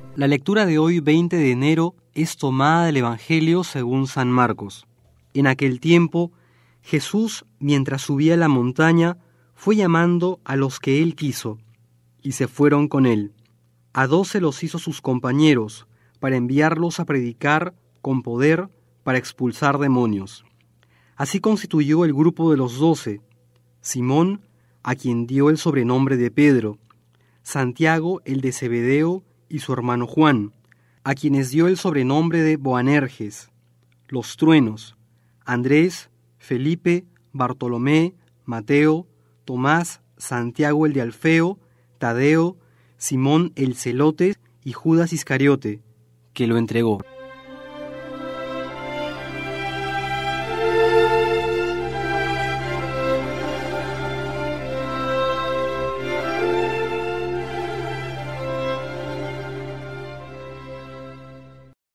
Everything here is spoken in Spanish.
La lectura de hoy, 20 de enero, es tomada del Evangelio según San Marcos. En aquel tiempo, Jesús, mientras subía a la montaña, fue llamando a los que él quiso, y se fueron con él. A 12 los hizo sus compañeros, para enviarlos a predicar con poder para expulsar demonios. Así constituyó el grupo de los 12: Simón, a quien dio el sobrenombre de Pedro; Santiago, el de Zebedeo, y su hermano Juan, a quienes dio el sobrenombre de Boanerges; los truenos: Andrés, Felipe, Bartolomé, Mateo, Tomás, Santiago el de Alfeo, Tadeo, Simón el celote y Judas Iscariote, que lo entregó.